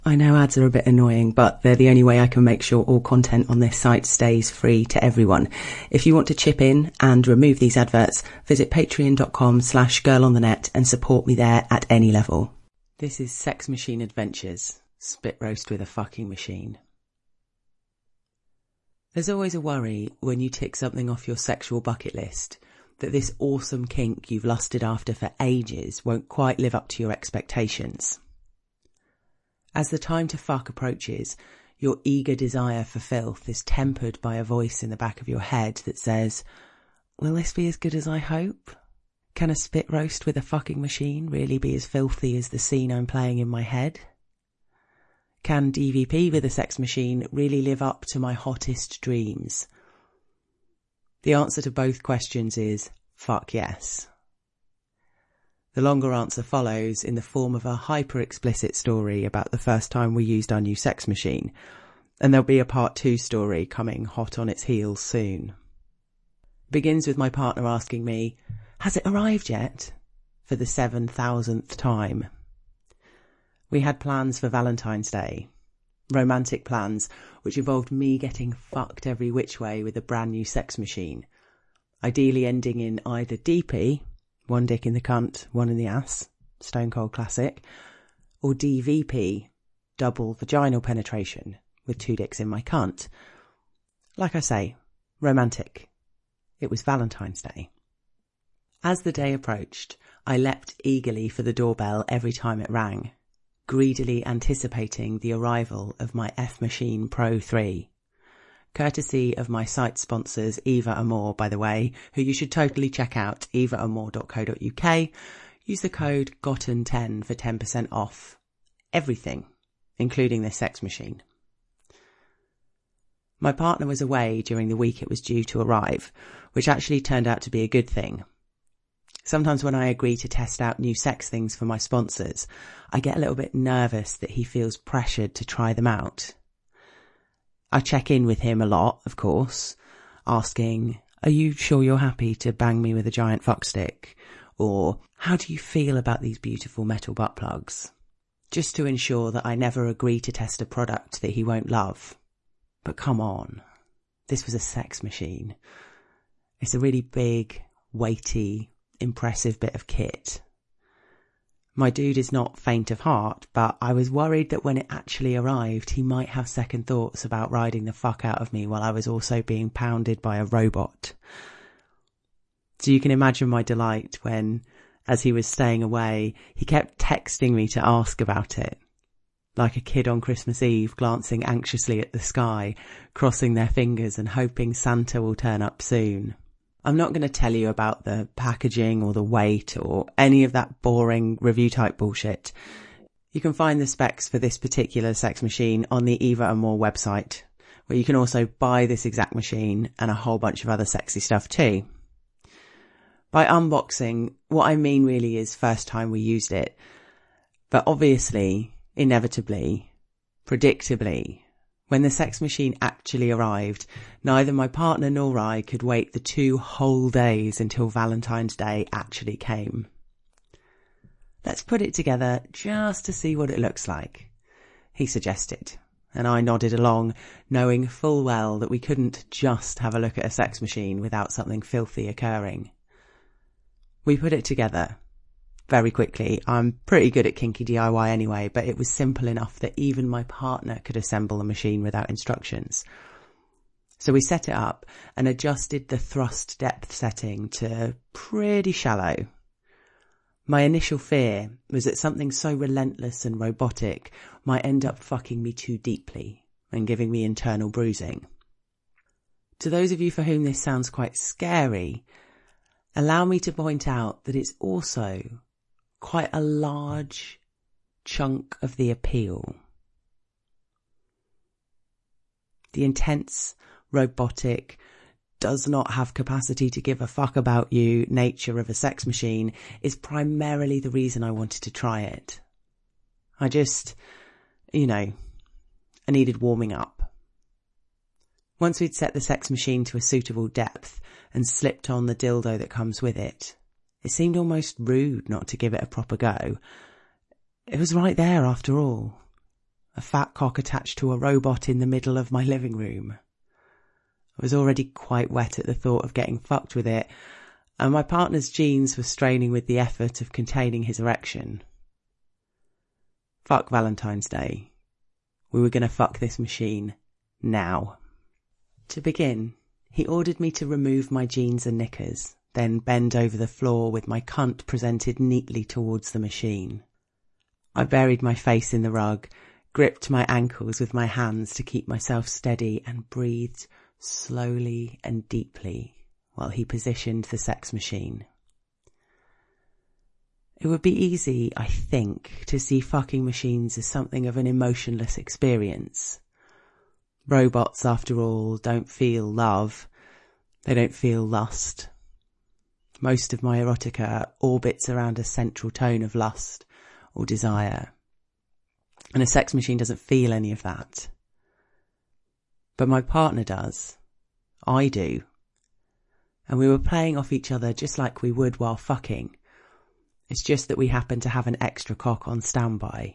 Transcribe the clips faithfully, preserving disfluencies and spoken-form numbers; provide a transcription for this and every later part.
I know ads are a bit annoying, but they're the only way I can make sure all content on this site stays free to everyone. If you want to chip in and remove these adverts, visit patreon.com slash girlonthenet and support me there at any level. This is Sex Machine Adventures, spit roast with a fucking machine. There's always a worry when you tick something off your sexual bucket list that this awesome kink you've lusted after for ages won't quite live up to your expectations. As the time to fuck approaches, your eager desire for filth is tempered by a voice in the back of your head that says, will this be as good as I hope? Can a spit roast with a fucking machine really be as filthy as the scene I'm playing in my head? Can D V P with a sex machine really live up to my hottest dreams? The answer to both questions is fuck yes. The longer answer follows in the form of a hyper-explicit story about the first time we used our new sex machine, and there'll be a part two story coming hot on its heels soon. It begins with my partner asking me, has it arrived yet? For the seven thousandth time. We had plans for Valentine's Day. Romantic plans, which involved me getting fucked every which way with a brand new sex machine. Ideally ending in either D P, one dick in the cunt, one in the ass, stone cold classic, or D V P, double vaginal penetration, with two dicks in my cunt. Like I say, romantic. It was Valentine's Day. As the day approached, I leapt eagerly for the doorbell every time it rang, greedily anticipating the arrival of my F-Machine Pro three. Courtesy of my site sponsors, Eva Amore, by the way, who you should totally check out, eva amore dot co dot uk. Use the code gotten ten for ten percent off everything, including this sex machine. My partner was away during the week it was due to arrive, which actually turned out to be a good thing. Sometimes when I agree to test out new sex things for my sponsors, I get a little bit nervous that he feels pressured to try them out. I check in with him a lot, of course, asking, are you sure you're happy to bang me with a giant fuckstick? Or, how do you feel about these beautiful metal butt plugs? Just to ensure that I never agree to test a product that he won't love. But come on, this was a sex machine. It's a really big, weighty, impressive bit of kit. My dude is not faint of heart, but I was worried that when it actually arrived, he might have second thoughts about riding the fuck out of me while I was also being pounded by a robot. So you can imagine my delight when, as he was staying away, he kept texting me to ask about it. Like a kid on Christmas Eve glancing anxiously at the sky, crossing their fingers and hoping Santa will turn up soon. I'm not going to tell you about the packaging or the weight or any of that boring review type bullshit. You can find the specs for this particular sex machine on the Eva Amore website, where you can also buy this exact machine and a whole bunch of other sexy stuff too. By unboxing, what I mean really is first time we used it. But obviously, inevitably, predictably, when the sex machine actually arrived, neither my partner nor I could wait the two whole days until Valentine's Day actually came. Let's put it together just to see what it looks like, he suggested, and I nodded along, knowing full well that we couldn't just have a look at a sex machine without something filthy occurring. We put it together. Very quickly. I'm pretty good at kinky D I Y anyway, but it was simple enough that even my partner could assemble a machine without instructions. So we set it up and adjusted the thrust depth setting to pretty shallow. My initial fear was that something so relentless and robotic might end up fucking me too deeply and giving me internal bruising. To those of you for whom this sounds quite scary, allow me to point out that it's also quite a large chunk of the appeal. The intense, robotic, does not have capacity to give a fuck about you nature of a sex machine is primarily the reason I wanted to try it. I just, you know, I needed warming up. Once we'd set the sex machine to a suitable depth and slipped on the dildo that comes with it, it seemed almost rude not to give it a proper go. It was right there after all. a fat cock attached to a robot in the middle of my living room. I was already quite wet at the thought of getting fucked with it, and my partner's jeans were straining with the effort of containing his erection. Fuck Valentine's Day. We were going to fuck this machine now. To begin, he ordered me to remove my jeans and knickers, then bend over the floor with my cunt presented neatly towards the machine. I buried my face in the rug, gripped my ankles with my hands to keep myself steady, and breathed slowly and deeply while he positioned the sex machine. It would be easy, I think, to see fucking machines as something of an emotionless experience. Robots, after all, don't feel love. They don't feel lust. Most of my erotica orbits around a central tone of lust or desire. And a sex machine doesn't feel any of that. But my partner does. I do. And we were playing off each other just like we would while fucking. It's just that we happened to have an extra cock on standby.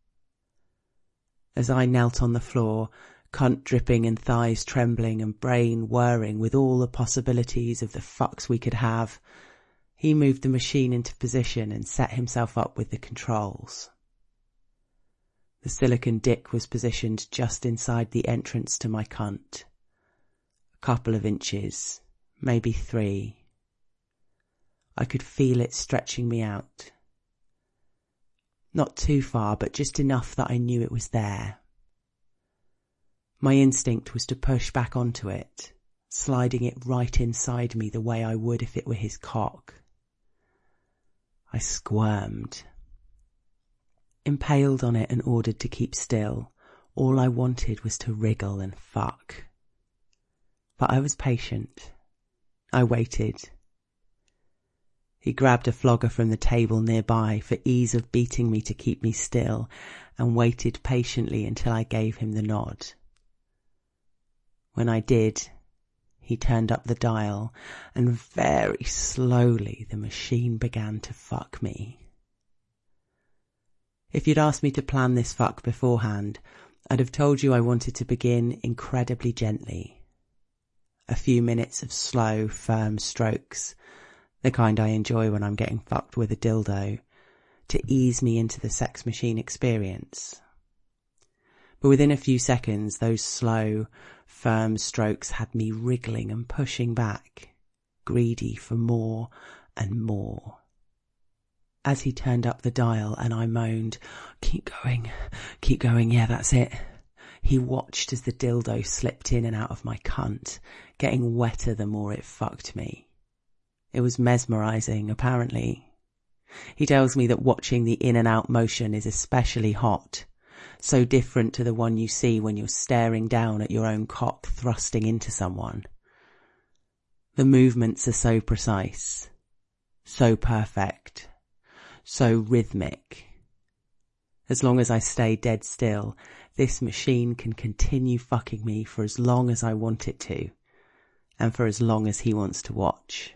As I knelt on the floor, cunt dripping and thighs trembling and brain whirring with all the possibilities of the fucks we could have, he moved the machine into position and set himself up with the controls. The silicone dick was positioned just inside the entrance to my cunt. A couple of inches, maybe three. I could feel it stretching me out. Not too far, but just enough that I knew it was there. My instinct was to push back onto it, sliding it right inside me the way I would if it were his cock. I squirmed. Impaled on it and ordered to keep still, all I wanted was to wriggle and fuck. But I was patient. I waited. He grabbed a flogger from the table nearby for ease of beating me to keep me still, and waited patiently until I gave him the nod. When I did, he turned up the dial, and very slowly the machine began to fuck me. If you'd asked me to plan this fuck beforehand, I'd have told you I wanted to begin incredibly gently. A few minutes of slow, firm strokes, the kind I enjoy when I'm getting fucked with a dildo, to ease me into the sex machine experience. But within a few seconds, those slow, firm strokes had me wriggling and pushing back, greedy for more and more. As he turned up the dial and I moaned, "Keep going, keep going, yeah, that's it," he watched as the dildo slipped in and out of my cunt, getting wetter the more it fucked me. It was mesmerising, apparently. He tells me that watching the in and out motion is especially hot, so different to the one you see when you're staring down at your own cock thrusting into someone. The movements are so precise, so perfect, so rhythmic. As long as I stay dead still, this machine can continue fucking me for as long as I want it to, and for as long as he wants to watch.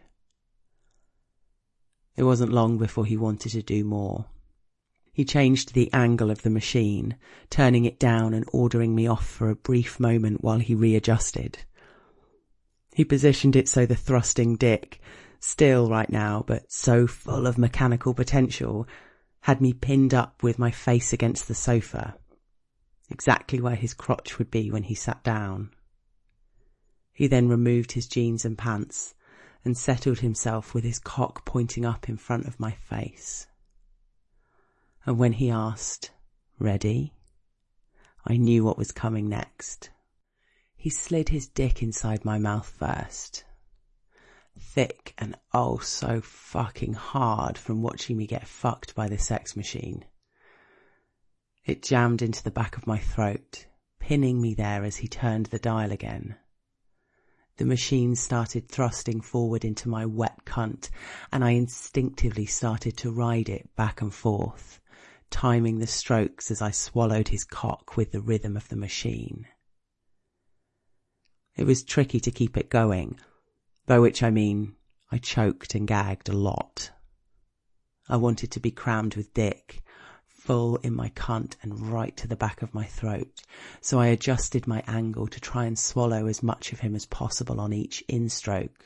It wasn't long before he wanted to do more. He changed the angle of the machine, turning it down and ordering me off for a brief moment while he readjusted. He positioned it so the thrusting dick, still right now but so full of mechanical potential, had me pinned up with my face against the sofa, exactly where his crotch would be when he sat down. He then removed his jeans and pants and settled himself with his cock pointing up in front of my face. And when he asked, "Ready?" I knew what was coming next. He slid his dick inside my mouth first. Thick and oh so fucking hard from watching me get fucked by the sex machine. It jammed into the back of my throat, pinning me there as he turned the dial again. The machine started thrusting forward into my wet cunt, and I instinctively started to ride it back and forth, timing the strokes as I swallowed his cock with the rhythm of the machine. It was tricky to keep it going, by which I mean I choked and gagged a lot. I wanted to be crammed with dick, full in my cunt and right to the back of my throat, so I adjusted my angle to try and swallow as much of him as possible on each in-stroke.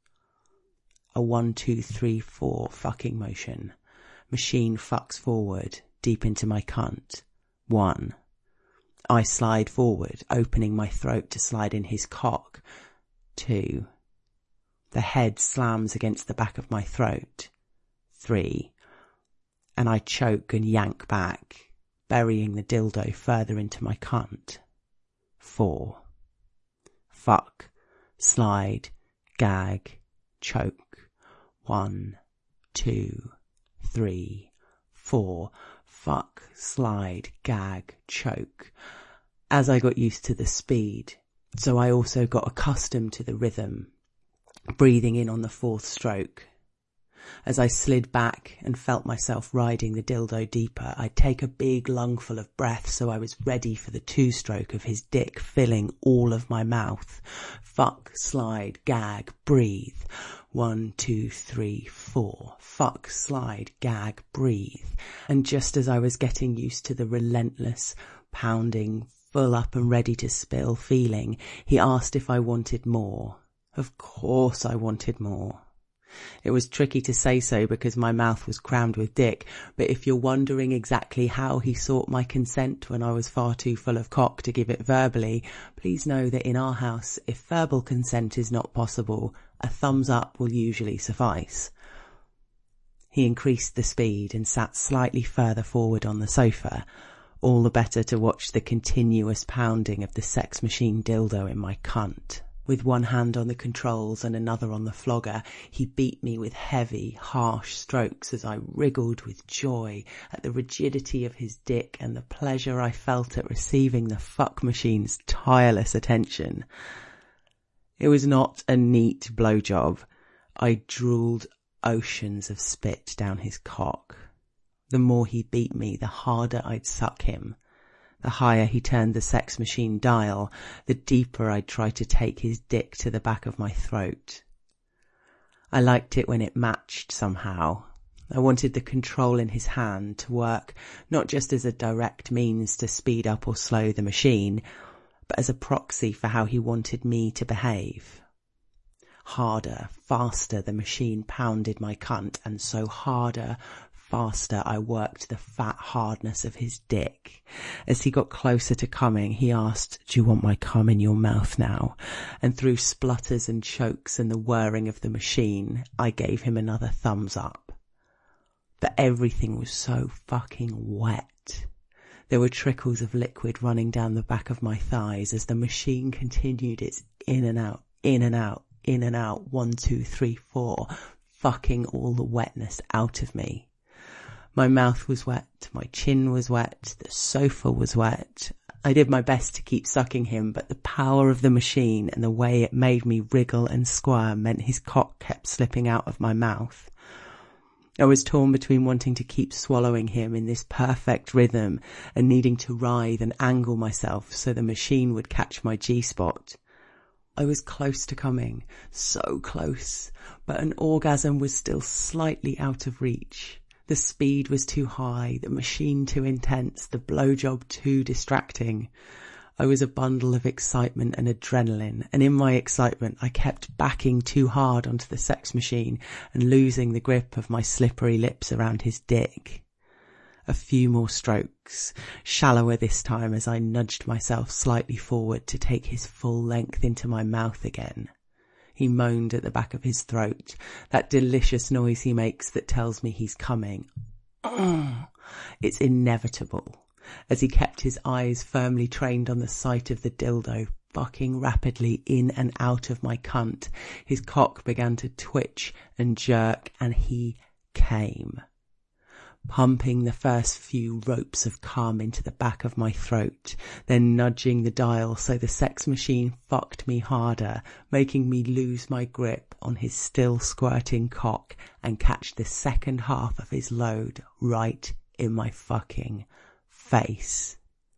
A one, two, three, four fucking motion. Machine fucks forward, deep into my cunt. One. I slide forward, opening my throat to slide in his cock. Two. The head slams against the back of my throat. Three. And I choke and yank back, burying the dildo further into my cunt. Four. Fuck. Slide. Gag. Choke. One. Two. Three. Four. Fuck. Slide. Gag. Choke. As I got used to the speed, so I also got accustomed to the rhythm, breathing in on the fourth stroke. As I slid back and felt myself riding the dildo deeper, I'd take a big lungful of breath so I was ready for the two-stroke of his dick filling all of my mouth. Fuck, slide, gag, breathe. One, two, three, four. Fuck, slide, gag, breathe. And just as I was getting used to the relentless, pounding, full up and ready to spill feeling, he asked if I wanted more. Of course I wanted more. It was tricky to say so because my mouth was crammed with dick, but if you're wondering exactly how he sought my consent when I was far too full of cock to give it verbally, please know that in our house, if verbal consent is not possible, a thumbs up will usually suffice. He increased the speed and sat slightly further forward on the sofa, all the better to watch the continuous pounding of the sex machine dildo in my cunt. With one hand on the controls and another on the flogger, he beat me with heavy, harsh strokes as I wriggled with joy at the rigidity of his dick and the pleasure I felt at receiving the fuck machine's tireless attention. It was not a neat blowjob. I drooled oceans of spit down his cock. The more he beat me, the harder I'd suck him. The higher he turned the sex machine dial, the deeper I'd try to take his dick to the back of my throat. I liked it when it matched somehow. I wanted the control in his hand to work not just as a direct means to speed up or slow the machine, but as a proxy for how he wanted me to behave. Harder, faster the machine pounded my cunt, and so harder, faster I worked the fat hardness of his dick. As he got closer to coming, he asked, "Do you want my cum in your mouth now?" And through splutters and chokes and the whirring of the machine, I gave him another thumbs up. But everything was so fucking wet. There were trickles of liquid running down the back of my thighs as the machine continued its in and out, in and out, in and out, one, two, three, four, fucking all the wetness out of me. My mouth was wet, my chin was wet, the sofa was wet. I did my best to keep sucking him, but the power of the machine and the way it made me wriggle and squirm meant his cock kept slipping out of my mouth. I was torn between wanting to keep swallowing him in this perfect rhythm and needing to writhe and angle myself so the machine would catch my G-spot. I was close to coming, so close, but an orgasm was still slightly out of reach. The speed was too high, the machine too intense, the blowjob too distracting. I was a bundle of excitement and adrenaline, and in my excitement I kept backing too hard onto the sex machine and losing the grip of my slippery lips around his dick. A few more strokes, shallower this time as I nudged myself slightly forward to take his full length into my mouth again. He moaned at the back of his throat, that delicious noise he makes that tells me he's coming. Oh, it's inevitable. As he kept his eyes firmly trained on the sight of the dildo, fucking rapidly in and out of my cunt, his cock began to twitch and jerk, and he came, pumping the first few ropes of cum into the back of my throat, then nudging the dial so the sex machine fucked me harder, making me lose my grip on his still squirting cock and catch the second half of his load right in my fucking face.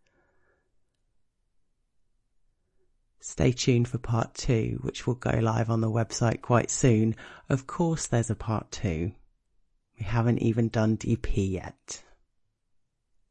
Stay tuned for part two, which will go live on the website quite soon. Of course there's a part two. We haven't even done D P yet.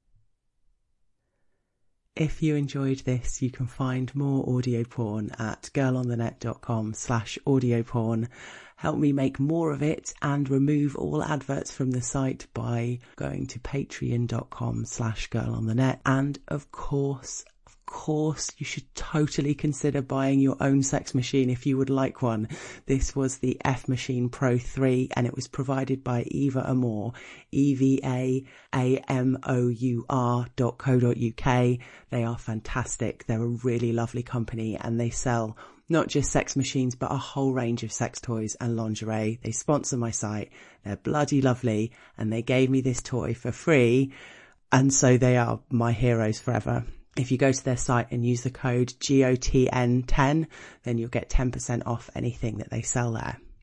If you enjoyed this, you can find more audio porn at girlonthenet.com slash audio porn. Help me make more of it and remove all adverts from the site by going to patreon.com slash girlonthenet. And of course, of course, you should totally consider buying your own sex machine if you would like one. This was the F Machine Pro three and it was provided by Eva Amour, E V A A M O U R dot co dot U K. They are fantastic. They're a really lovely company and they sell not just sex machines, but a whole range of sex toys and lingerie. They sponsor my site. They're bloody lovely. And they gave me this toy for free. And so they are my heroes forever. If you go to their site and use the code G O T N ten, then you'll get ten percent off anything that they sell there.